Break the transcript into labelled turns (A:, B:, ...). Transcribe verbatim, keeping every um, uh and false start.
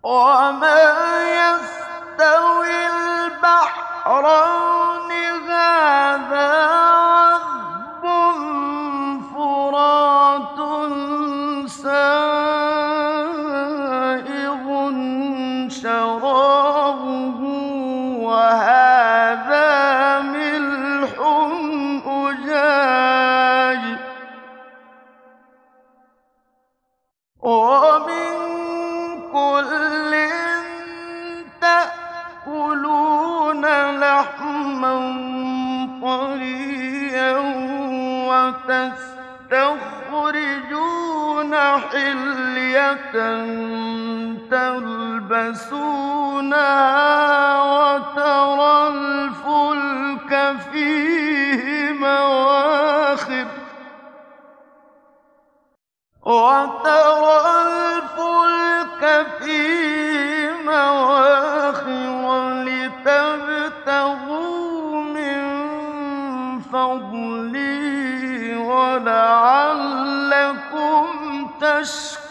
A: وما يستوي البحرين هذا عذب فرات سائغ شرابه وهذا ملح أجاج ومن كل تأكلون لحما طريا وتستخرجون حلية تلبسونها وترى الفلك فيه مواخر وترى الفلك فيه مواخر لتبتغوا من فضله ولعلكم تشكرون